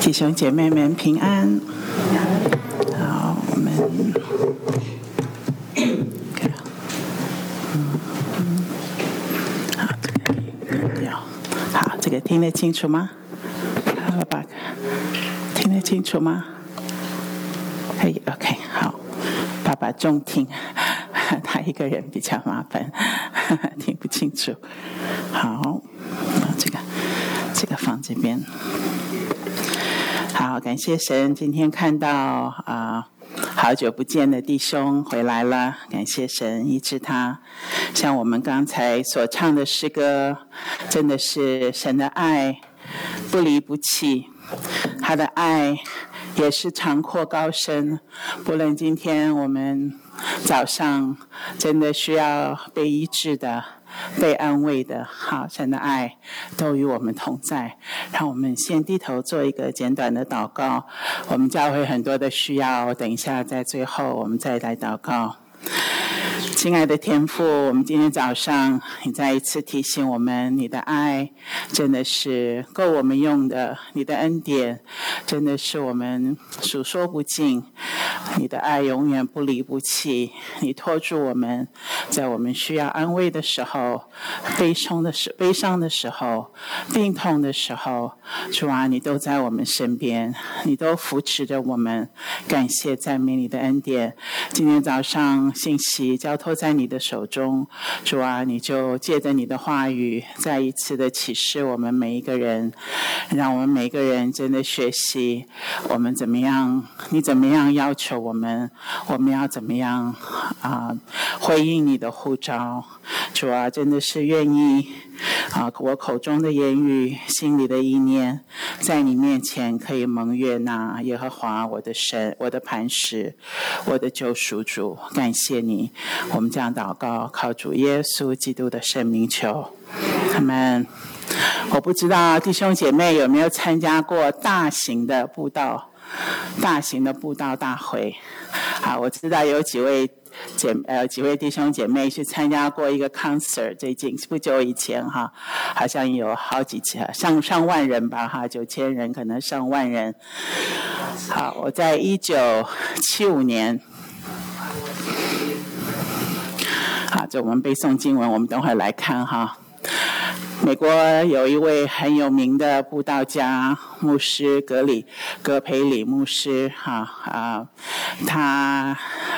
弟兄姐妹们平安。好，我们好，这个关掉。好，这个听得清楚吗？好，爸爸，听得清楚吗？可以 ，OK， 好，爸爸重听，他一个人比较麻烦，听不清楚。好，这个放这边。好，感谢神，今天看到好久不见的弟兄回来了，感谢神医治他。像我们刚才所唱的诗歌，真的是神的爱不离不弃，他的爱也是长阔高深。不论今天我们早上真的需要被医治的，被安慰的，好，神的爱都与我们同在。让我们先低头做一个简短的祷告。我们教会很多的需要，等一下在最后我们再来祷告。亲爱的天父，我们今天早上你再一次提醒我们，你的爱真的是够我们用的，你的恩典真的是我们数说不尽，你的爱永远不离不弃，你托住我们，在我们需要安慰的时候，悲伤的时候，病痛的时候，主啊，你都在我们身边，你都扶持着我们。感谢赞美你的恩典。今天早上信息交托在你的手中，主啊，你就借着你的话语再一次的启示我们每一个人，让我们每一个人真的学习我们怎么样，你怎么样要求我们要怎么样回应你的呼召。主啊，真的是愿意我口中的言语，心里的意念，在你面前可以蒙悦纳。耶和华我的神，我的磐石，我的救赎主，感谢你。我们这样祷告，靠主耶稣基督的圣名求，阿们。我不知道弟兄姐妹有没有参加过大型的布道大会。我知道有几位弟兄姐妹去参加过一个 concert， 最近不久以前好像有好几千上万人吧，9000人可能上万人。好，我在1975年，这我们背诵经文，我们等会来看美国有一位很有名的布道家牧师葛培理牧师他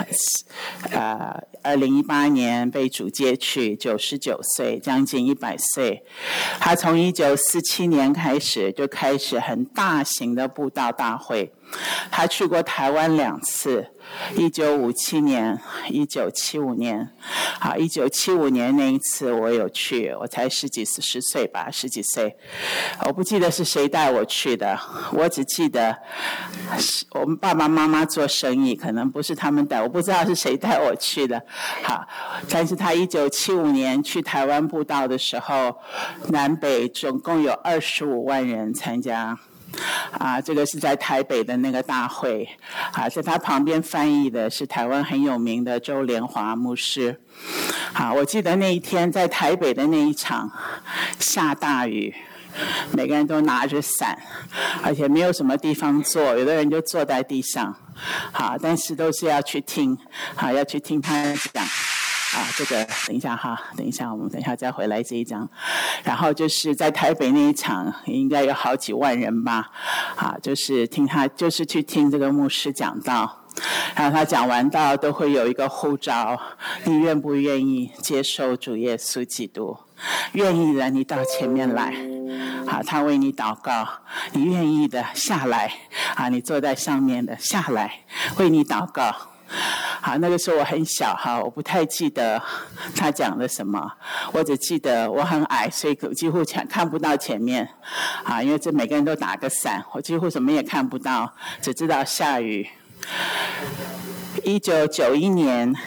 2018年被主接去，99岁，将近100岁。他从1947年开始很大型的布道大会。他去过台湾2次，1957年、1975年。1975年那一次我有去，我才十几岁。我不记得是谁带我去的，我只记得我们爸爸妈妈做生意，可能不是他们带，我不知道是谁带我去的。但是他1975年去台湾布道的时候，南北总共有25万人参加。这个是在台北的那个大会。在他旁边翻译的是台湾很有名的周连华牧师。我记得那一天在台北的那一场下大雨，每个人都拿着伞，而且没有什么地方坐，有的人就坐在地上。但是都是要去听他讲。这个等一下我们等一下再回来这一章。然后就是在台北那一场应该有好几万人吧，就是去听这个牧师讲道。然后他讲完道都会有一个呼召，你愿不愿意接受主耶稣基督？愿意的你到前面来，他为你祷告。你愿意的下来，你坐在上面的下来为你祷告。那个时候我很小我不太记得他讲了什么，我只记得我很矮，所以几乎看不到前面因为这每个人都打个伞，我几乎什么也看不到，只知道下雨。1991年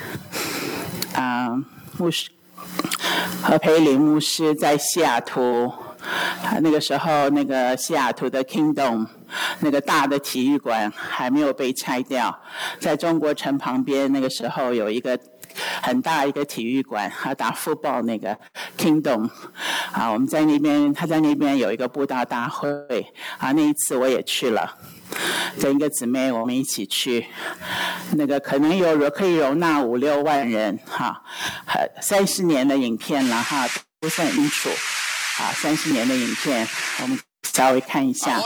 何培理牧师在西雅图，那个时候那个西雅图的 Kingdom 那个大的体育馆还没有被拆掉，在中国城旁边，那个时候有一个很大一个体育馆，打 football 那个 Kingdom， 我们在那边，他在那边有一个布道大会，那一次我也去了。跟一个姊妹我们一起去，那个可能可以容纳5-6万人，30年的影片了不是很清楚，30年的影片，我们稍微看一下。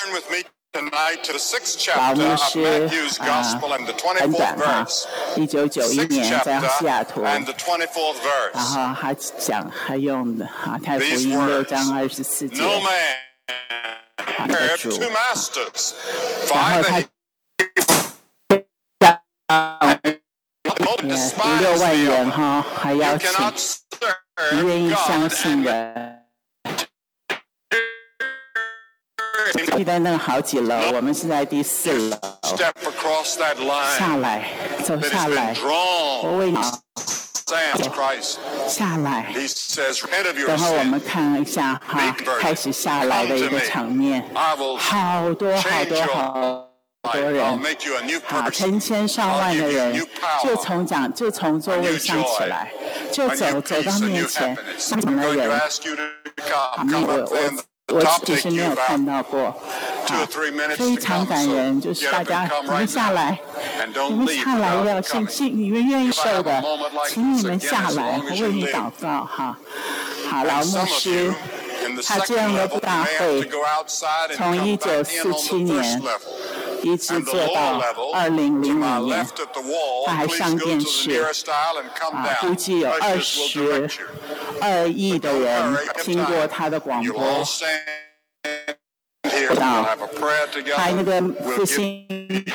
老牧师很短1991年在西雅图，然后他用的太福音6章24节。的主，然后他5-6万人还邀请愿意相信的。记得那个好几楼，我们是在第4楼，走下来，我为你下来，然后我们看一下开始下来的一个场面，好多人，成千上万的人，就从座位上起来，就走到面前，上场的人，我其实没有看到过，非常感人，就是大家你们下来要你们愿意受的，请你们下来，我为你祷告好，老牧师，他这样的大会，从1947年一直做到2005年，他还上电视，估计有22亿的人听过他的广播。还那个复兴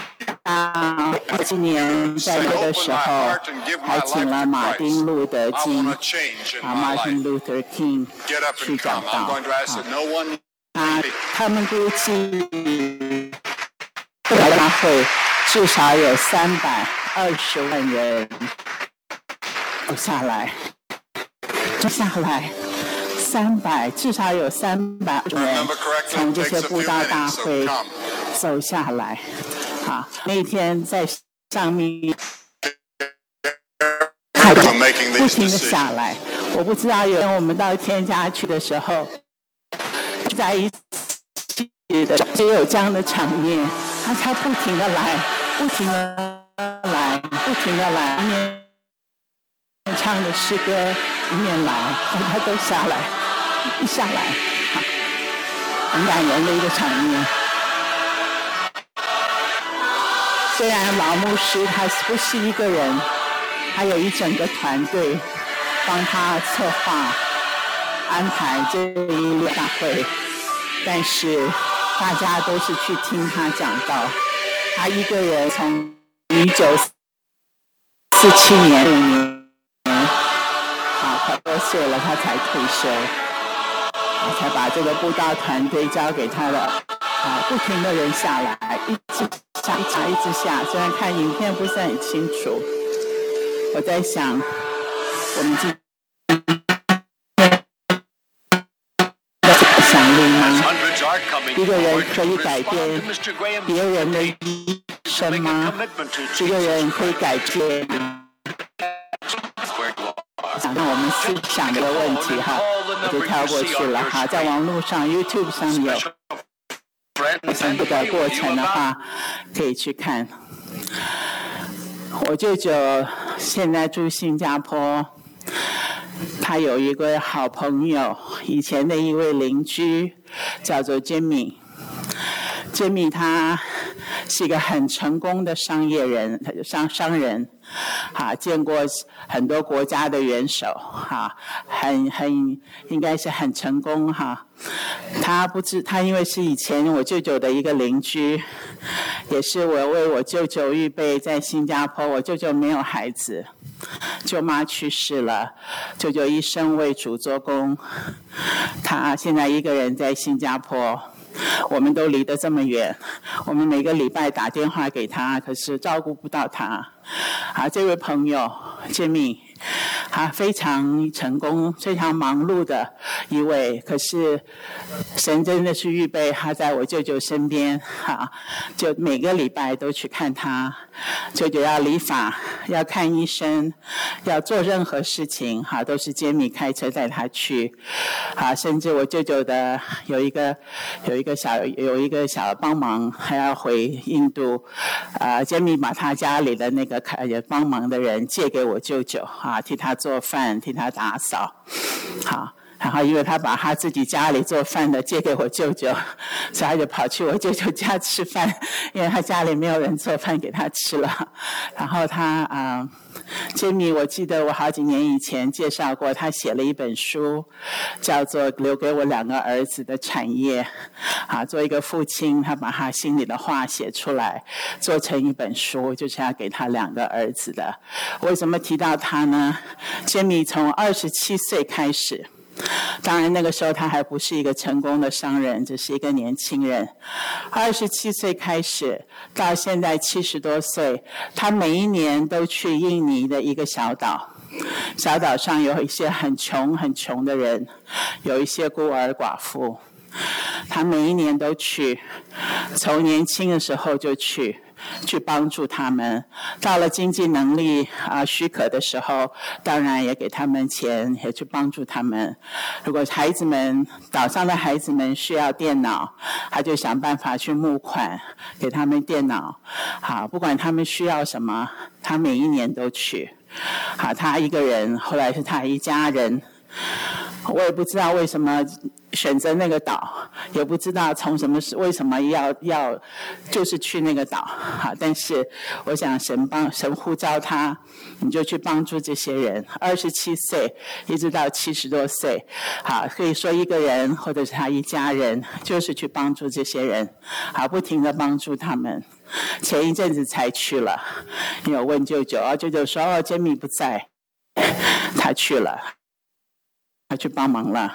今年在那个时候还请了马丁路德金Martin Luther King 去讲道他们估计大会至少有320万人下来至少有300人从这些布道大会走下来。那天在上面不停的下来，我不知道有人我们到天家去的时候，在一起的只有这样的场面，他不停的来，一面唱的诗歌，一面来，他都下来。很感人的一个场面。虽然老牧师他不是一个人，他有一整个团队帮他策划安排这一大会，但是大家都是去听他讲道。他一个人从1947年快多岁了，他才退休，才把这个布道团队交给他的，不停的人下来，一直下，虽然看影片不是很清楚，我在想，我们今想力吗？一个人可以改变别人的一生吗？一个人可以改变？那我们思想这个问题我就跳过去了在网络上 YouTube 上有这个过程的话可以去看。我舅舅现在住新加坡，他有一个好朋友，以前的一位邻居叫做 Jimmy 他是一个很成功的商人，见过很多国家的元首，应该是很成功他因为是以前我舅舅的一个邻居，也是我为我舅舅预备在新加坡。我舅舅没有孩子，舅妈去世了，舅舅一生为主做工，他现在一个人在新加坡。我们都离得这么远，我们每个礼拜打电话给他，可是照顾不到他。这位朋友 Jimmy， 他非常成功、非常忙碌的一位，可是神真的是预备他在我舅舅身边，就每个礼拜都去看他。舅舅要理发，要看医生，要做任何事情，都是杰米开车带他去。甚至我舅舅的有一个小帮忙，还要回印度，杰米把他家里的那个帮忙的人借给我舅舅，替他做饭，替他打扫，然后因为他把他自己家里做饭的借给我舅舅，所以他就跑去我舅舅家吃饭，因为他家里没有人做饭给他吃了。然后他杰米，我记得我好几年以前介绍过，他写了一本书，叫做《留给我2个儿子的产业》。做一个父亲，他把他心里的话写出来，做成一本书，就是要给他2个儿子的。为什么提到他呢？杰米从27岁开始。当然那个时候他还不是一个成功的商人，只是一个年轻人。27岁开始到现在70多岁，他每一年都去印尼的一个小岛，小岛上有一些很穷的人，有一些孤儿寡妇，他每一年都去，从年轻的时候就去帮助他们，到了经济能力许可的时候，当然也给他们钱，也去帮助他们。如果岛上的孩子们需要电脑，他就想办法去募款给他们电脑。不管他们需要什么，他每一年都去。他一个人，后来是他一家人。我也不知道为什么选择那个岛，也不知道为什么要就是去那个岛。但是我想神呼召他，你就去帮助这些人。27岁一直到70多岁，可以说一个人或者是他一家人，就是去帮助这些人，不停的帮助他们。前一阵子才去了，你有问舅舅，舅舅说杰米不在，他去了。他去帮忙了。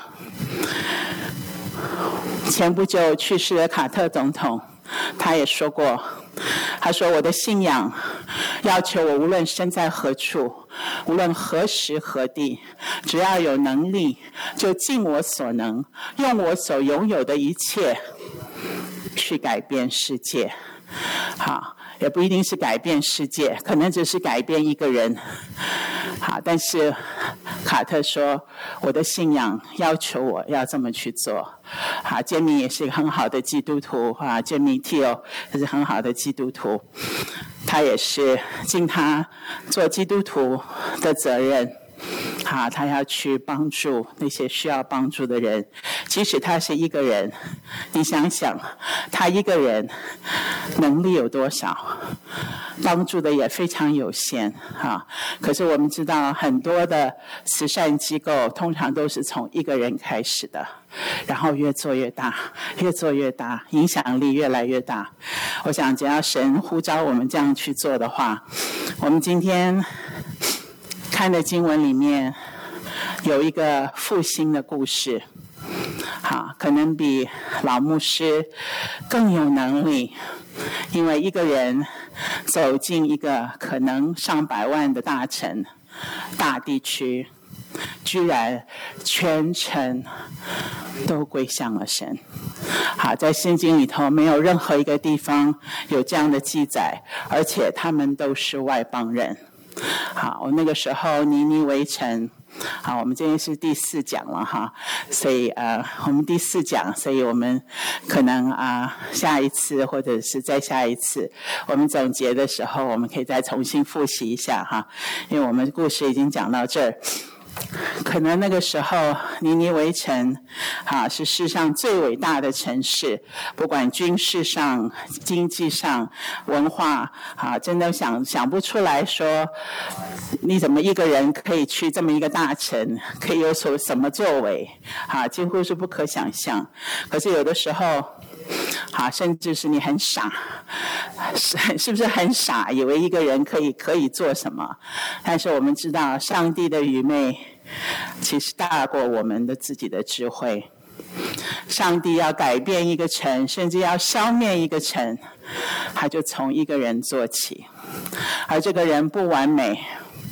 前不久去世的卡特总统，他也说过，他说我的信仰要求我无论身在何处，无论何时何地，只要有能力，就尽我所能，用我所拥有的一切去改变世界。也不一定是改变世界，可能只是改变一个人。但是卡特说，我的信仰要求我要这么去做。杰米也是一个很好的基督徒，杰米 Teo 也是很好的基督徒，他也是尽他做基督徒的责任。他要去帮助那些需要帮助的人，即使他是一个人，你想想，他一个人能力有多少，帮助的也非常有限。可是我们知道很多的慈善机构通常都是从一个人开始的，然后越做越大，越做越大，影响力越来越大。我想只要神呼召我们这样去做的话，我们今天看的经文里面有一个复兴的故事，可能比老牧师更有能力，因为一个人走进一个可能上百万的大城、大地区，居然全城都归向了神。在圣经里头没有任何一个地方有这样的记载，而且他们都是外邦人。我那个时候尼尼微城，我们今天是第4讲了所以我们第4讲，所以我们可能下一次或者是再下一次，我们总结的时候，我们可以再重新复习一下因为我们故事已经讲到这儿。可能那个时候尼尼微城是世上最伟大的城市，不管军事上、经济上、文化真的想不出来说你怎么一个人可以去这么一个大城，可以有什么作为几乎是不可想象。可是有的时候甚至是你很傻，是不是很傻，以为一个人可以做什么？但是我们知道上帝的愚昧其实大过我们的自己的智慧。上帝要改变一个城，甚至要消灭一个城，他就从一个人做起。而这个人不完美，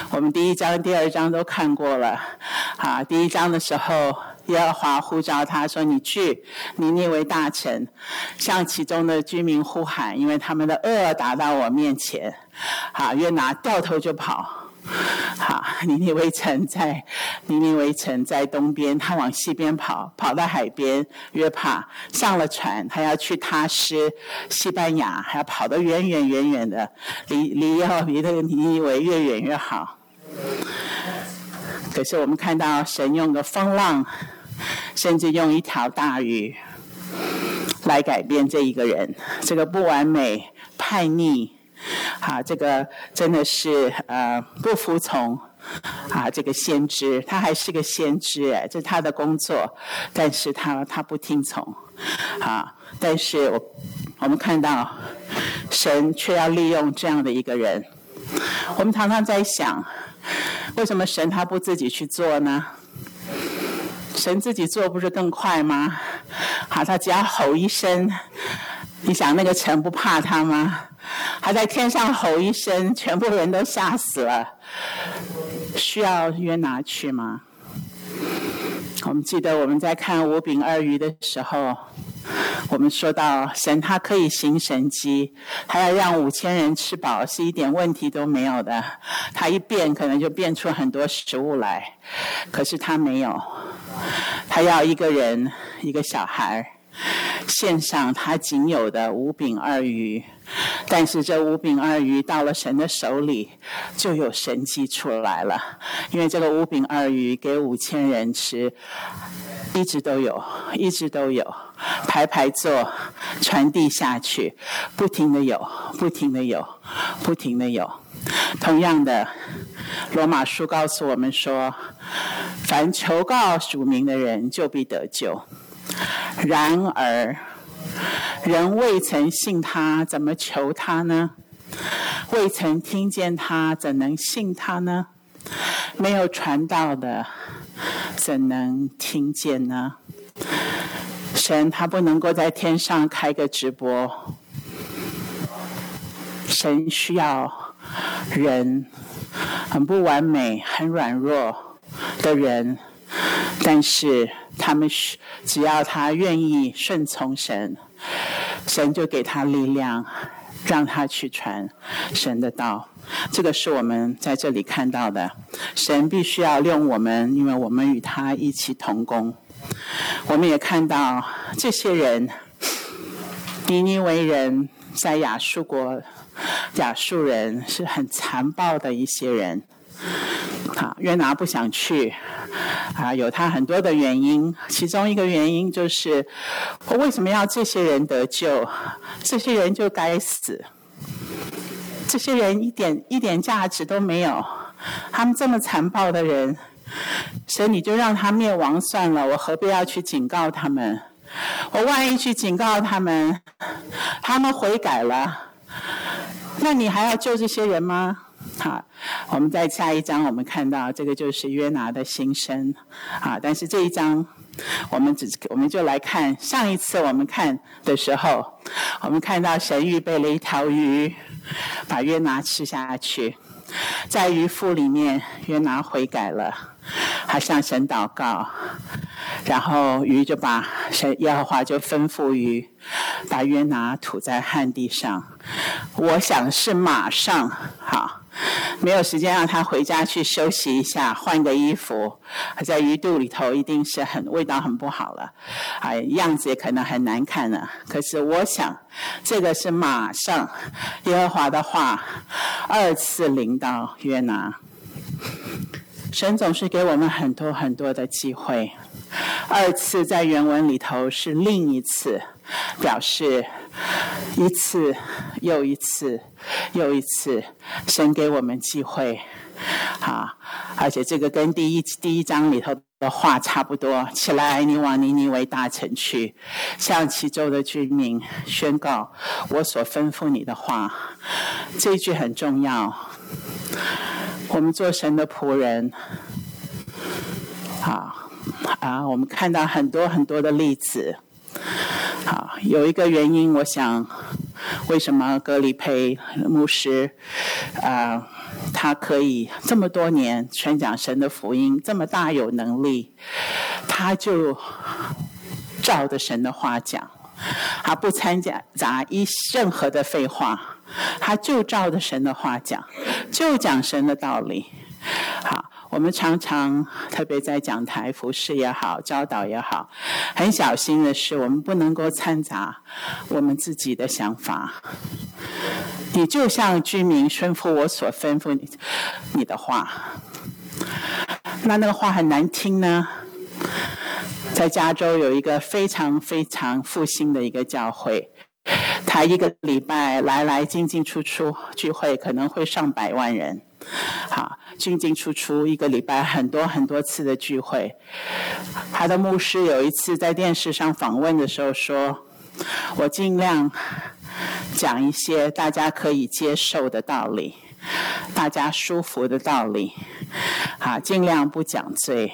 我们第1章、第2章都看过了。第1章的时候，耶和华呼召他说：“你去尼尼微大城，向其中的居民呼喊，因为他们的恶达到我面前。”约拿掉头就跑。尼尼微城在东边，他往西边跑到海边约帕，上了船，他要去他施西班牙，还要跑得远远的，离这个尼尼微越远越好。可是我们看到神用个风浪，甚至用一条大鱼来改变这一个人，这个不完美、叛逆。这个真的是不服从这个先知，他还是个先知这是他的工作，但是他不听从但是我们看到神却要利用这样的一个人。我们常常在想，为什么神他不自己去做呢？神自己做不是更快吗？他只要吼一声，你想那个城不怕他吗？他在天上吼一声，全部人都吓死了，需要约拿去吗？我们记得我们在看5饼2鱼的时候，我们说到神他可以行神迹，他要让5000人吃饱是一点问题都没有的，他一变可能就变出很多食物来，可是他没有，他要一个人，一个小孩献上他仅有的5饼2鱼，但是这5饼2鱼到了神的手里，就有神迹出来了。因为这个5饼2鱼给5000人吃，一直都有，排坐，传递下去，不停的有。同样的，罗马书告诉我们说，凡求告属名的人，就必得救。然而人未曾信他，怎么求他呢？未曾听见他，怎能信他呢？没有传道的，怎能听见呢？神他不能够在天上开个直播，神需要人，很不完美、很软弱的人，但是他们只要他愿意顺从神，神就给他力量，让他去传神的道。这个是我们在这里看到的，神必须要用我们，因为我们与他一起同工。我们也看到这些人，尼尼微人在亚述国，亚述人是很残暴的一些人。约拿不想去有他很多的原因，其中一个原因就是我为什么要这些人得救？这些人就该死，这些人一点价值都没有，他们这么残暴的人，神你就让他灭亡算了，我何必要去警告他们？我万一去警告他们，他们悔改了，那你还要救这些人吗？我们在下一章我们看到这个就是约拿的心声但是这一章我们就来看上一次我们看的时候，我们看到神预备了一条鱼，把约拿吃下去。在鱼腹里面，约拿悔改了，他向神祷告，然后鱼就把耶和华就吩咐鱼把约拿吐在旱地上。我想是马上没有时间让他回家去休息一下，换个衣服，在鱼肚里头一定是味道很不好了样子也可能很难看了。可是我想这个是马上耶和华的话2次临到约拿。神总是给我们很多很多的机会，2次在原文里头是另一次，表示一次又一次又一次，神给我们机会而且这个跟第一章里头的话差不多。起来，你往尼尼微大城去，向其州的居民宣告我所吩咐你的话。这一句很重要。我们做神的仆人我们看到很多很多的例子有一个原因，我想为什么格里佩牧师他可以这么多年传讲神的福音，这么大有能力，他就照着神的话讲，他不掺杂任何的废话，他就照着神的话讲，就讲神的道理。好，我们常常特别在讲台服事也好，教导也好，很小心的是我们不能够掺杂我们自己的想法。你就像居民顺服我所吩咐你的话，那个话很难听呢。在加州有一个非常非常复兴的一个教会，他一个礼拜来进出聚会，可能会上百万人。好，进出一个礼拜很多次的聚会。他的牧师有一次在电视上访问的时候说，我尽量讲一些大家可以接受的道理，大家舒服的道理，好，尽量不讲罪。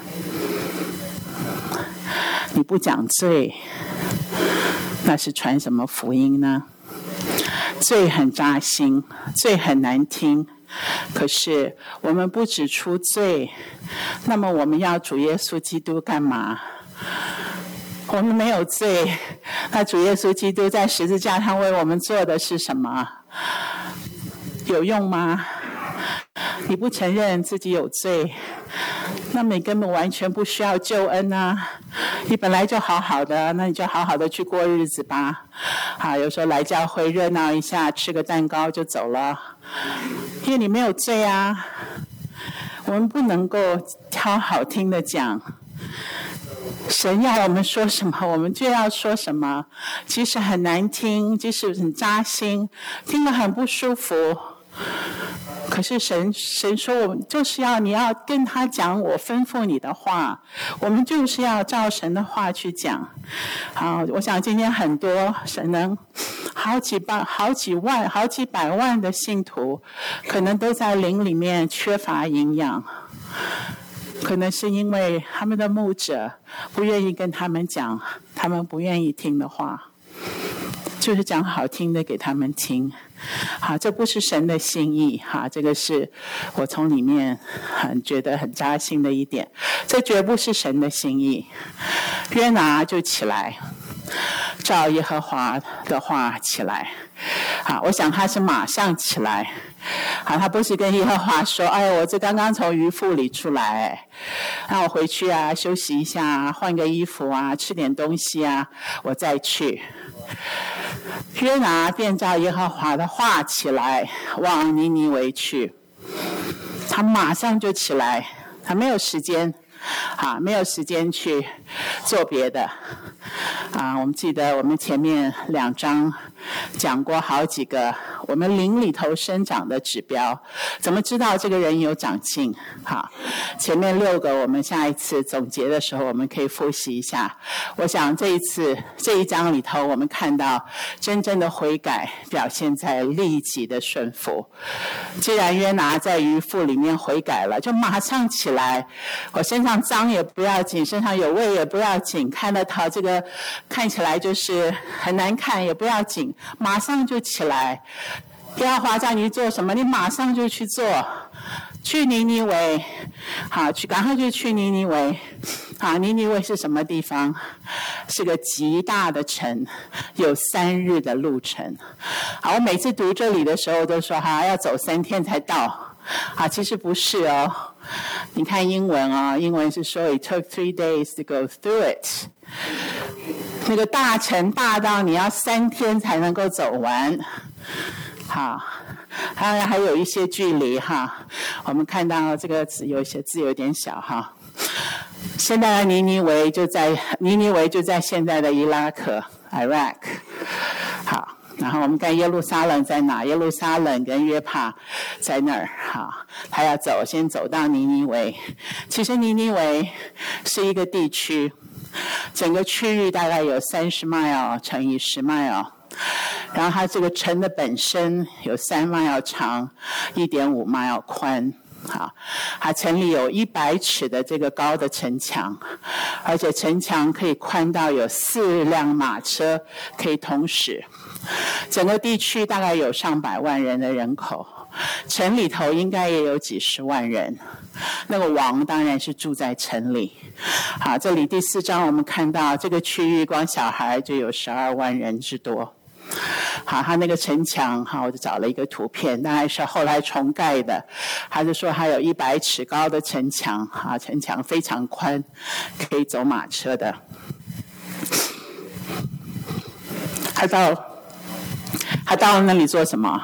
你不讲罪，那是传什么福音呢？罪很扎心，罪很难听，可是我们不指出罪，那么我们要主耶稣基督干嘛？我们没有罪，那主耶稣基督在十字架上为我们做的是什么？有用吗？你不承认自己有罪，那么你根本完全不需要救恩啊！你本来就好好的，那你就好好的去过日子吧。好，有时候来教会热闹一下，吃个蛋糕就走了，因为你没有罪啊。我们不能够挑好听的讲，神要我们说什么，我们就要说什么，即使很难听，即使很扎心，听得很不舒服。可是神说，我们就是你要跟他讲我吩咐你的话，我们就是要照神的话去讲。好，我想今天很多神能好几百万的信徒，可能都在灵里面缺乏营养，可能是因为他们的牧者不愿意跟他们讲他们不愿意听的话，就是讲好听的给他们听。好，这不是神的心意。好，这个是我从里面觉得很扎心的一点，这绝不是神的心意。约拿就起来，照耶和华的话起来。好，我想他是马上起来。好，他不是跟耶和华说，哎，我这刚刚从鱼腹里出来，让我回去啊，休息一下，换个衣服啊，吃点东西啊，我再去。约拿便照耶和华的话起来，往尼尼微去。他马上就起来，他没有时间去做别的。我们记得我们前面2章讲过好几个我们灵里头生长的指标，怎么知道这个人有长进？好，前面6个我们下一次总结的时候我们可以复习一下。我想这一章里头我们看到真正的悔改表现在立即的顺服。既然约拿在鱼腹里面悔改了，就马上起来，我身上脏也不要紧，身上有味也不要紧，看得到这个看起来就是很难看也不要紧，马上就起来。耶和华叫你做什么，你马上就去做。去尼尼微，好，赶快就去尼尼微。好，尼尼微是什么地方？是个极大的城，有3日的路程。好，我每次读这里的时候都说要走3天才到。好，其实不是哦。你看英文啊，英文是说 it took 3 days to go through it。那个大城大到你要3天才能够走完。好，还有一些距离哈。我们看到这个字有些字有点小哈。现在的尼尼微就在现在的伊拉克 Iraq。好，然后我们看耶路撒冷在哪？耶路撒冷跟约帕在那儿。好，他要先走到尼尼微。其实尼尼微是一个地区，整个区域大概有30 mile 乘以10 mile。然后它这个城的本身有3 mile 长 1.5 mile 宽。好，它城里有100尺的这个高的城墙，而且城墙可以宽到有4辆马车可以同时。整个地区大概有上百万人的人口， 城里头应该也有几十万人，那个王当然是住在城里。好，这里第4章我们看到这个区域光小孩就有12万人之多。好，他那个城墙，好，我就找了一个图片，大概是后来重盖的。他就说还有100尺高的城墙，啊，城墙非常宽，可以走马车的。他到了那里做什么？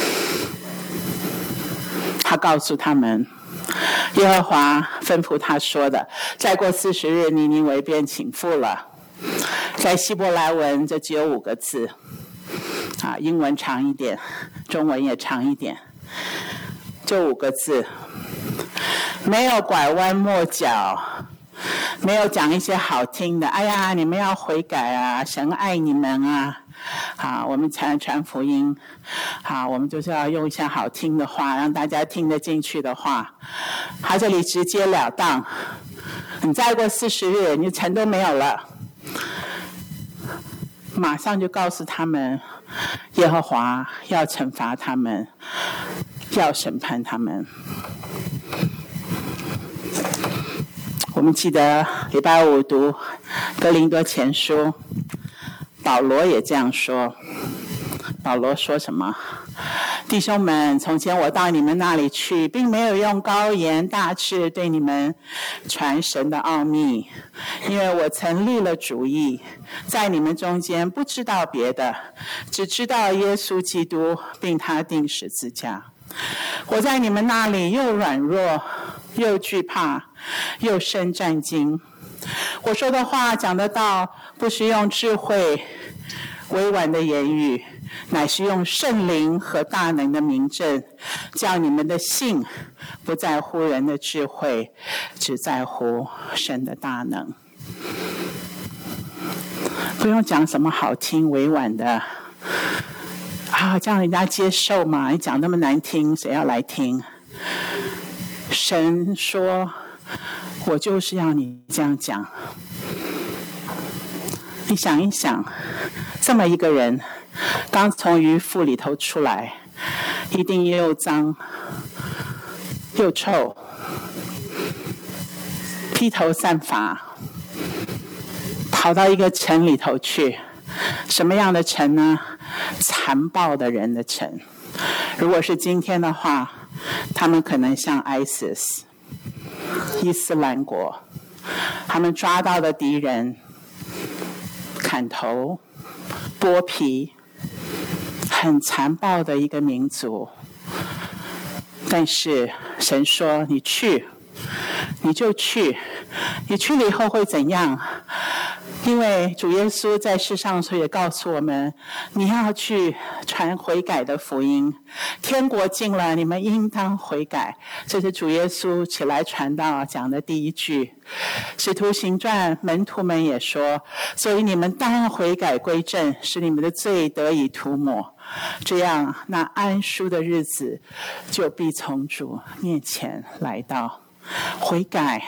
他告诉他们，耶和华吩咐他说的，再过40日，尼尼微便倾覆了。在希伯来文，这只有5个字。啊，英文长一点，中文也长一点，就5个字，没有拐弯抹角，没有讲一些好听的，哎呀，你们要悔改啊，神爱你们啊，好，我们才能传福音，好，我们就是要用一些好听的话，让大家听得进去的话。他这里直截了当，你再过40日，你城都没有了，马上就告诉他们，耶和华要惩罚他们，要审判他们。我们记得礼拜5读哥林多前书，保罗也这样说。保罗说什么？弟兄们，从前我到你们那里去，并没有用高言大志对你们传神的奥秘，因为我曾立了主意，在你们中间不知道别的，只知道耶稣基督，并他钉十字架。我在你们那里又软弱，又惧怕，又生战惊。我说的话讲的道，不是用智慧委婉的言语，乃是用圣灵和大能的明证，叫你们的信不在乎人的智慧，只在乎神的大能。不用讲什么好听委婉的啊，这样人家接受嘛？你讲那么难听，谁要来听？神说，我就是要你这样讲。你想一想，这么一个人刚从鱼腹里头出来，一定又脏又臭，披头散发，跑到一个城里头去。什么样的城呢？残暴的人的城。如果是今天的话，他们可能像 ISIS 伊斯兰国，他们抓到的敌人砍头剥皮，很残暴的一个民族。但是神说，你去，你就去，你去了以后会怎样？因为主耶稣在世上所以也告诉我们，你要去传悔改的福音，天国近了，你们应当悔改。这是主耶稣起来传道讲的第一句。使徒行传门徒们也说，所以你们当悔改归正，使你们的罪得以涂抹，这样那安舒的日子就必从主面前来到。悔改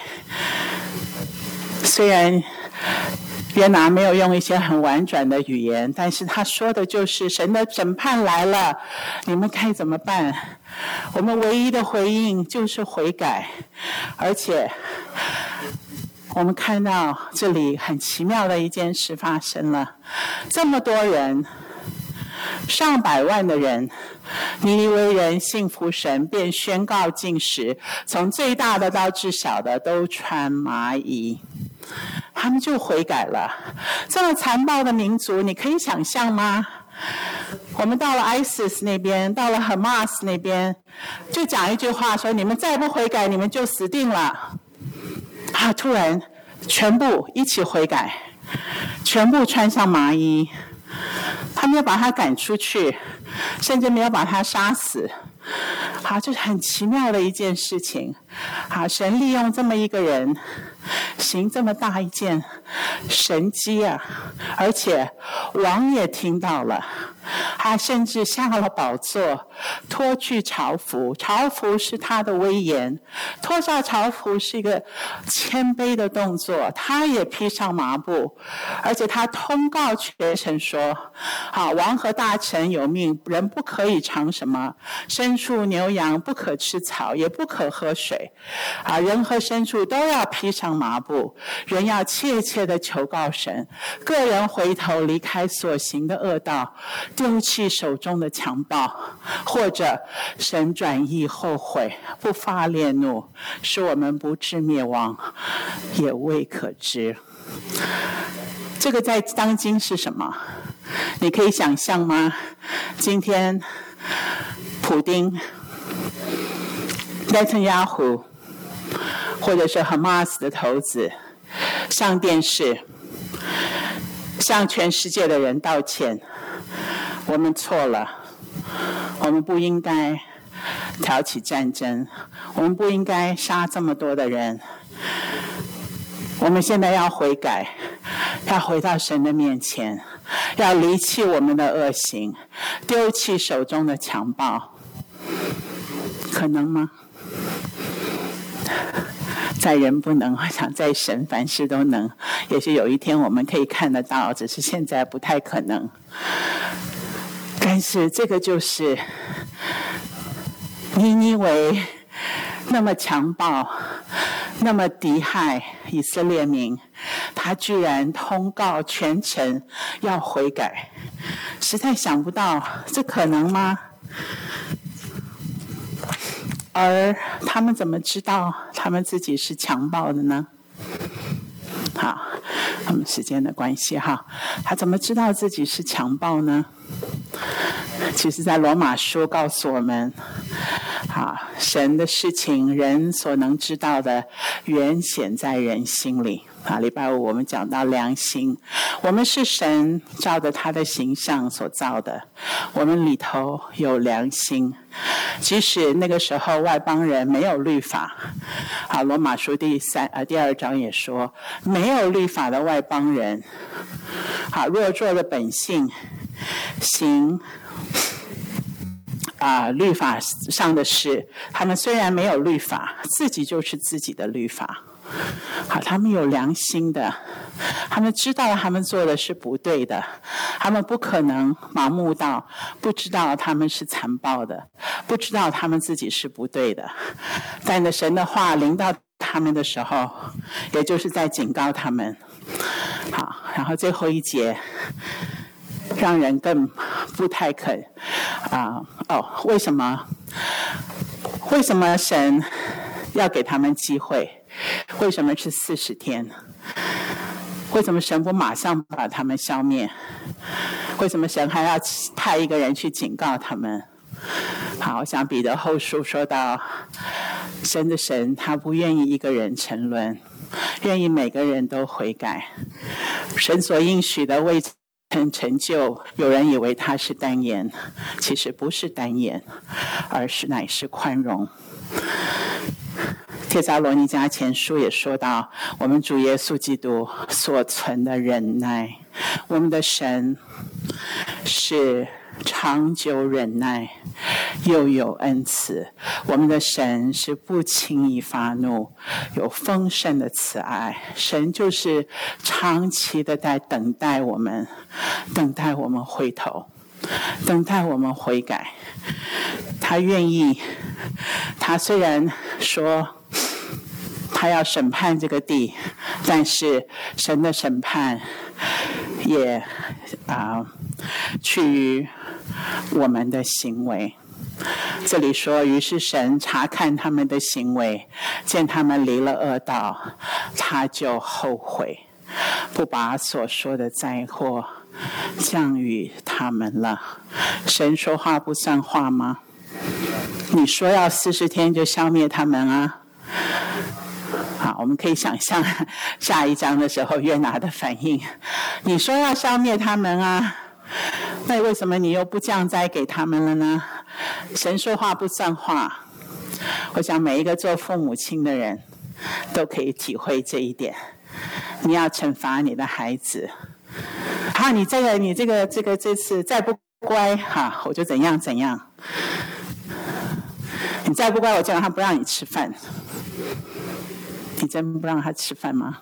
虽然约拿没有用一些很婉转的语言，但是他说的就是神的审判来了，你们该怎么办？我们唯一的回应就是悔改。而且我们看到这里很奇妙的一件事发生了，这么多人，上百万的人，尼尼微人信服神，便宣告禁食，从最大的到最小的都穿麻衣，他们就悔改了。这么残暴的民族，你可以想象吗？我们到了 ISIS 那边，到了 Hamas 那边，就讲一句话说，你们再不悔改，你们就死定了。啊，突然全部一起悔改，全部穿上麻衣，他没有把他赶出去，甚至没有把他杀死。好，这是很奇妙的一件事情。好，神利用这么一个人， 行这么大一件神迹啊！而且王也听到了，他甚至下了宝座，脱去朝服，朝服是他的威严，脱下朝服是一个谦卑的动作，他也披上麻布，而且他通告全城说：王和大臣有命，人不可以尝什么，牲畜牛羊不可吃草，也不可喝水，人和牲畜都要披上麻布，人要切切的求告神，个人回头离开所行的恶道，丢弃手中的强暴，或者神转意后悔，不发烈怒，使我们不致灭亡，也未可知。这个在当今是什么？你可以想象吗？今天普丁、内塔尼亚胡或者是 Hamas 的头子上电视，向全世界的人道歉，我们错了，我们不应该挑起战争，我们不应该杀这么多的人，我们现在要悔改，要回到神的面前，要离弃我们的恶行，丢弃手中的强暴，可能吗？在人不能，我想在神凡事都能。也许有一天我们可以看得到，只是现在不太可能。但是这个就是尼尼微那么强暴，那么敌害以色列民，他居然通告全城要悔改，实在想不到，这可能吗？而他们怎么知道他们自己是强暴的呢？好，我们时间的关系哈，他怎么知道自己是强暴呢？其实在罗马书告诉我们，神的事情人所能知道的原显在人心里。礼拜五我们讲到良心，我们是神照着他的形象所造的，我们里头有良心。即使那个时候外邦人没有律法，罗马书第2章也说，没有律法的外邦人，弱弱的本性行律法上的事，他们虽然没有律法，自己就是自己的律法。他们有良心的，他们知道他们做的是不对的，他们不可能盲目到不知道他们是残暴的，不知道他们自己是不对的。但神的话临到他们的时候，也就是在警告他们。好，然后最后一节让人更不太肯为什么神要给他们机会？为什么是40天？为什么神不马上把他们消灭？为什么神还要派一个人去警告他们？好，我想彼得后书说到，神他不愿意一个人沉沦，愿意每个人都悔改。神所应许的未曾成就，有人以为他是单言，其实不是单言，而是乃是宽容。帖撒罗尼迦前书也说到，我们主耶稣基督所存的忍耐，我们的神是长久忍耐，又有恩慈。我们的神是不轻易发怒，有丰盛的慈爱。神就是长期的在等待我们，等待我们回头，等待我们悔改。他愿意，他虽然说他要审判这个地，但是神的审判也趋于我们的行为。这里说，于是神查看他们的行为，见他们离了恶道，他就后悔，不把所说的灾祸降于他们了。神说话不算话吗？你说要40天就消灭他们啊？好，我们可以想象下一章的时候约拿的反应。你说要消灭他们啊，那为什么你又不降灾给他们了呢？神说话不算话。我想每一个做父母亲的人， 都可以体会这一点。你要惩罚你的孩子，好，你这次再不乖哈，我就怎样怎样。你再不乖，我就让他不让你吃饭。你真不让他吃饭吗？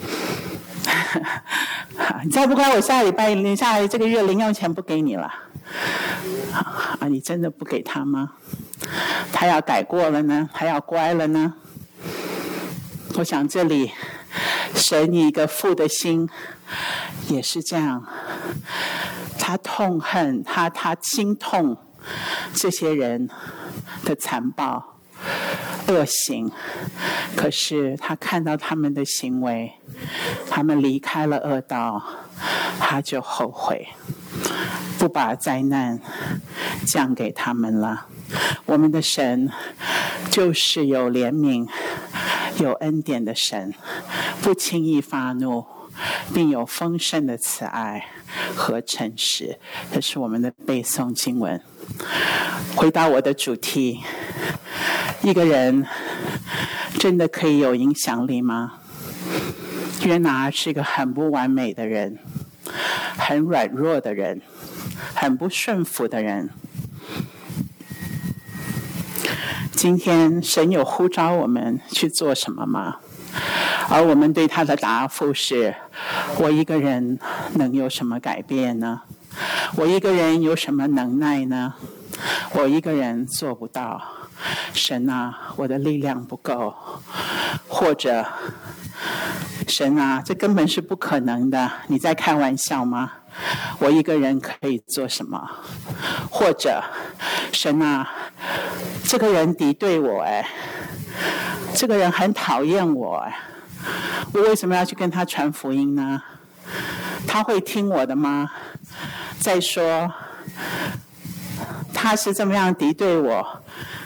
你再不乖，我下来这个月零用钱不给你了。啊，你真的不给他吗？他要改过了呢，他要乖了呢。我想这里神一个父的心也是这样，他痛恨他心痛这些人的残暴恶行，可是他看到他们的行为，他们离开了恶道，他就后悔，不把灾难降给他们了。我们的神就是有怜悯有恩典的神，不轻易发怒，并有丰盛的慈爱和诚实。这是我们的背诵经文。回到我的主题，一个人真的可以有影响力吗？约拿是一个很不完美的人，很软弱的人，很不顺服的人。今天神有呼召我们去做什么吗？而我们对他的答复是：我一个人能有什么改变呢？我一个人有什么能耐呢？我一个人做不到。神啊，我的力量不够。或者神啊，这根本是不可能的，你在开玩笑吗？我一个人可以做什么？或者神啊，这个人敌对我这个人很讨厌我我为什么要去跟他传福音呢？他会听我的吗？再说他是这么样敌对我，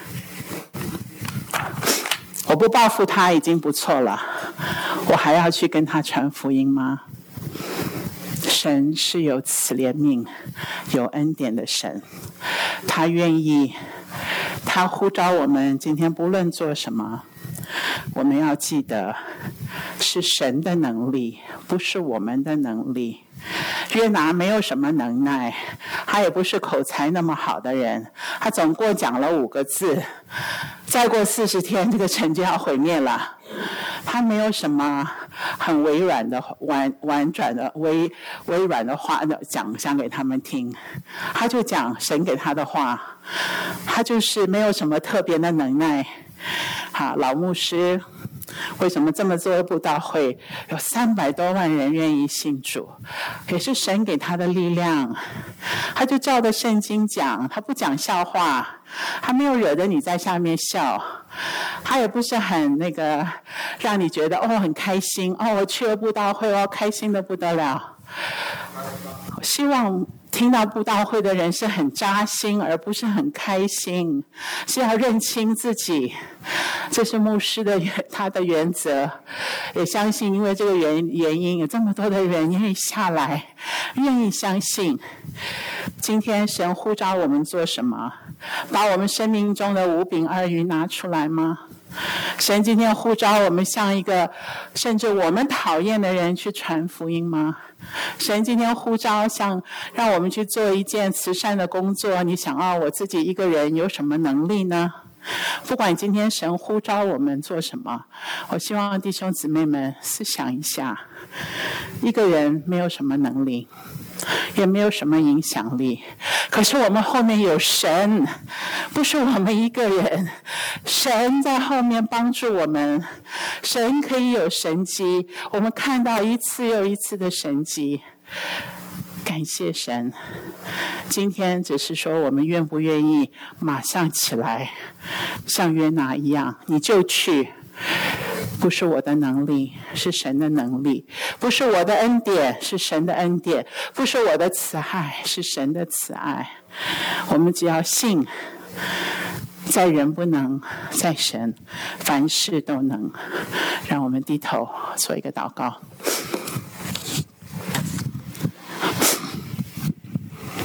我不报复他已经不错了，我还要去跟他传福音吗？神是有慈怜悯有恩典的神，他愿意，他呼召我们今天不论做什么，我们要记得是神的能力，不是我们的能力。约拿没有什么能耐，他也不是口才那么好的人，他总共讲了5个字，再过40天这个城就要毁灭了。他没有什么很委软的婉转的微软的话讲给他们听，他就讲神给他的话，他就是没有什么特别的能耐。老牧师为什么这么做布道会有300多万人愿意信主，也是神给他的力量。他就照着圣经讲，他不讲笑话，他没有惹得你在下面笑，他也不是很让你觉得很开心我去了布道会开心的不得了。我希望听到布道会的人是很扎心，而不是很开心，是要认清自己，这是牧师的他的原则。也相信因为这个原因有这么多的人愿意下来，愿意相信。今天神呼召我们做什么？把我们生命中的5饼2鱼拿出来吗？神今天呼召我们向一个甚至我们讨厌的人去传福音吗？神今天呼召让我们去做一件慈善的工作，你想我自己一个人有什么能力呢？不管今天神呼召我们做什么，我希望弟兄姊妹们思想一下，一个人没有什么能力，也没有什么影响力，可是我们后面有神，不是我们一个人，神在后面帮助我们，神可以有神迹，我们看到一次又一次的神迹，感谢神。今天只是说我们愿不愿意马上起来，像约拿一样，你就去，不是我的能力，是神的能力；不是我的恩典，是神的恩典；不是我的慈爱，是神的慈爱。我们只要信，在人不能，在神凡事都能。让我们低头做一个祷告。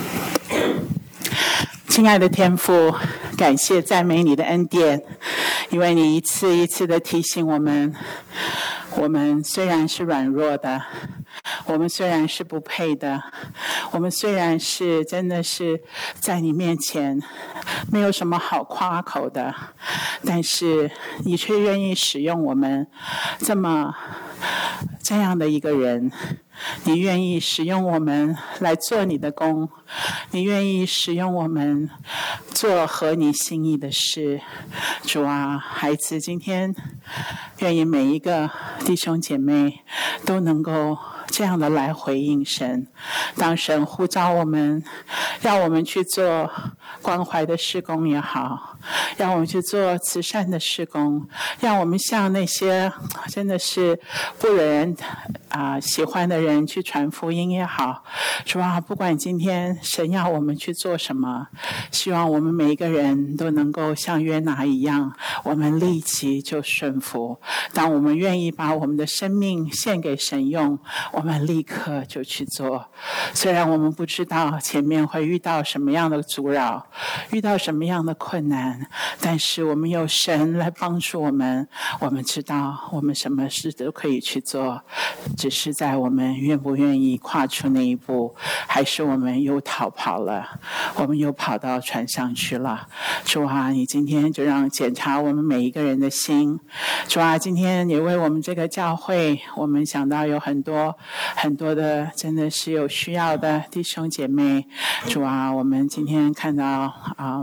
亲爱的天父，感谢赞美你的恩典， 因为你一次一次的提醒我们，我们虽然是软弱的，我们虽然是不配的，我们虽然是真的是在你面前没有什么好夸口的，但是你却愿意使用我们这样的一个人，你愿意使用我们来做你的工，你愿意使用我们做合你心意的事。主啊，孩子今天愿意每一个弟兄姐妹都能够这样的来回应神。当神呼召我们，让我们去做关怀的事工也好，让我们去做慈善的事工，让我们向那些真的是不惹人喜欢的人去传福音也好。主啊，不管今天神要我们去做什么，希望我们每一个人都能够像约拿一样，我们立即就顺服。当我们愿意把我们的生命献给神用，我们立刻就去做。虽然我们不知道前面会遇到什么样的阻扰，遇到什么样的困难，但是我们有神来帮助我们，我们知道我们什么事都可以去做，只是在我们愿不愿意跨出那一步，还是我们又逃跑了，我们又跑到船上去了。主啊，你今天就让检查我们每一个人的心。主啊，今天也为我们这个教会，我们想到有很多的真的是有需要的弟兄姐妹。主啊，我们今天看到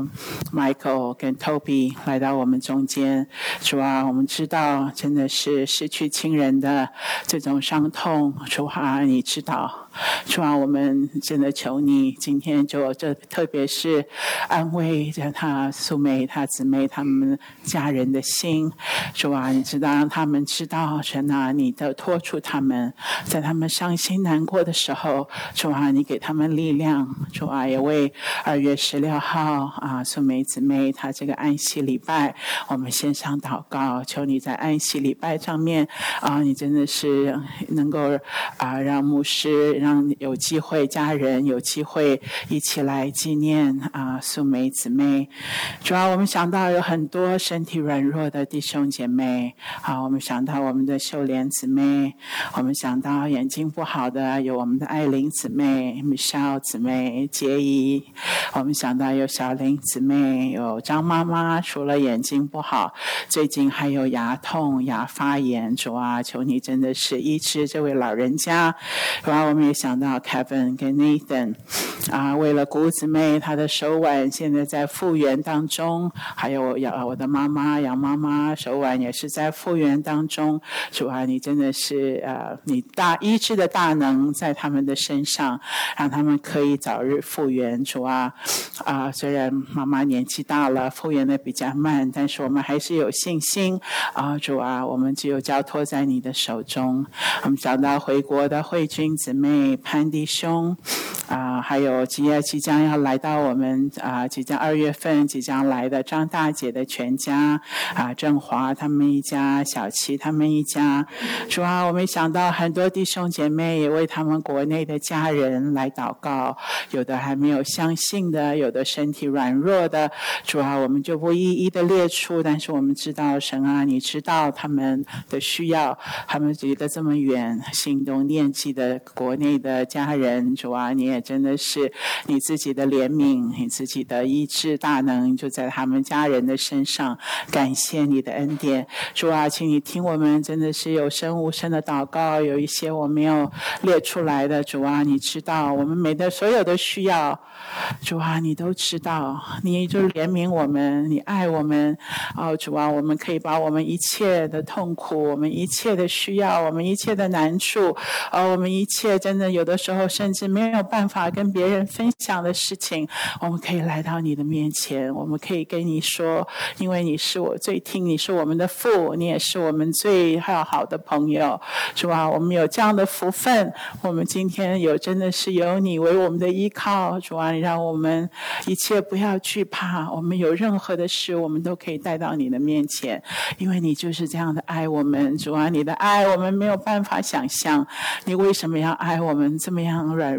Michael 跟 Toby 来到我们中间。主啊，我们知道真的是失去亲人的这种伤痛。主啊，你知道。主啊，我们真的求你今天就特别是安慰着他素梅他姊妹他们家人的心。主啊，你知道让他们知道神啊，你的托住他们，在他们伤心难过的时候，主啊，你给他们力量。主啊，也为2月16号素梅姊妹她这个安息礼拜，我们献上祷告，求你在安息礼拜上面你真的是能够让牧师让有机会家人有机会一起来纪念素梅姊妹。主要我们想到有很多身体软弱的弟兄姐妹我们想到我们的秀莲姊妹，我们想到眼睛不好的有我们的艾琳姊妹、Michelle 姊妹、杰怡，我们想到有小玲姊妹，有张妈妈除了眼睛不好，最近还有牙痛牙发炎。主啊，求你真的是医治这位老人家。主啊，我们也想到 Kevin 跟 Nathan 为了谷姊妹她的手腕现在在复原当中，还有我的妈妈杨妈妈手腕也是在复原当中。主啊，你真的是你医治的大能在他们的身上，让他们可以早日复原。主啊虽然妈妈年纪大了，复原的比较慢，但是我们还是有信心主啊，我们只有交托在你的手中。我们想到回国的慧君姊妹、潘弟兄还有即将要来到我们即将2月份即将来的张大姐的全家郑华他们一家、小琪他们一家。主啊，我们想到很多弟兄姐妹也为他们国内的家人来祷告，有的还没有相信的，有的身体软弱的。主啊，我们就不一一的列出，但是我们知道神啊，你知道他们的需要，他们离得这么远，心东念记的国内的家人。主啊，你也真的是你自己的怜悯，你自己的医治大能就在他们家人的身上。感谢你的恩典。主啊，请你听我们真的是有声无声的祷告，有一些我没有列出来的。主啊，你知道我们所有的需要。主啊，你都知道，你就怜悯我们，你爱我们。主啊，我们可以把我们一切的痛苦，我们一切的需要，我们一切的难处我们一切真的有的时候甚至没有办法跟别人分享的事情，我们可以来到你的面前，我们可以跟你说，因为你是我最听，你是我们的父，你也是我们最好的朋友。主啊，我们有这样的福分，我们今天真的是有你为我们的依靠。主啊，让我们一切不要惧怕，我们有任何的事我们都可以带到你的面前，因为你就是这样的爱我们。主啊，你的爱我们没有办法想象，你为什么要爱我们这么样软弱，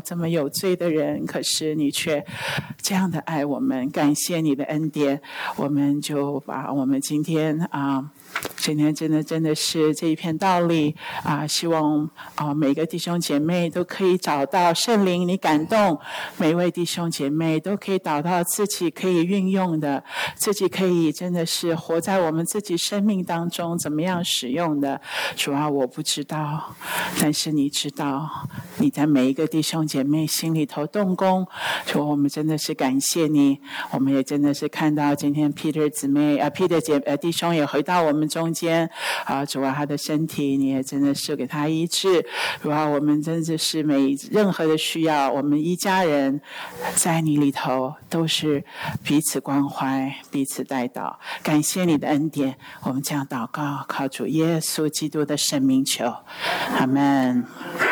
这么有罪的人，可是你却这样的爱我们，感谢你的恩典。我们就把我们今天真的是这一片道理希望每个弟兄姐妹都可以找到圣灵你感动，每位弟兄姐妹都可以找到自己可以运用的，自己可以真的是活在我们自己生命当中怎么样使用的。主啊，我不知道，但是你知道，你在每一个弟兄姐妹心里头动工。主啊，我们真的是感谢你，我们也真的是看到今天 Peter 弟兄也回到我们中间主啊，他的身体你也真的是给他医治。主啊，我们真的是任何的需要，我们一家人在你里头都是彼此关怀，彼此代祷。感谢你的恩典，我们这样祷告，靠主耶稣基督的圣名求，阿们。